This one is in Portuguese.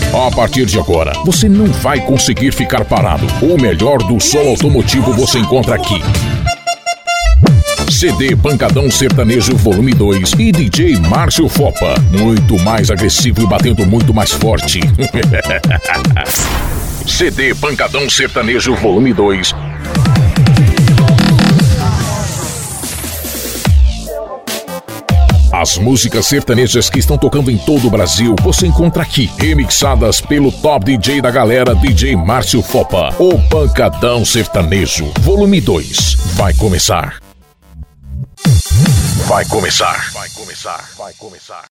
A partir de agora, você não vai conseguir ficar parado. O melhor do som automotivo você encontra aqui. CD Pancadão Sertanejo Volume 2 e DJ Márcio Fopa. Muito mais agressivo e batendo muito mais forte. CD Pancadão Sertanejo Volume 2. As músicas sertanejas que estão tocando em todo o Brasil, você encontra aqui, remixadas pelo top DJ da galera, DJ Márcio Fopa. O Pancadão Sertanejo, volume 2. Vai começar. Vai começar. Vai começar. Vai começar.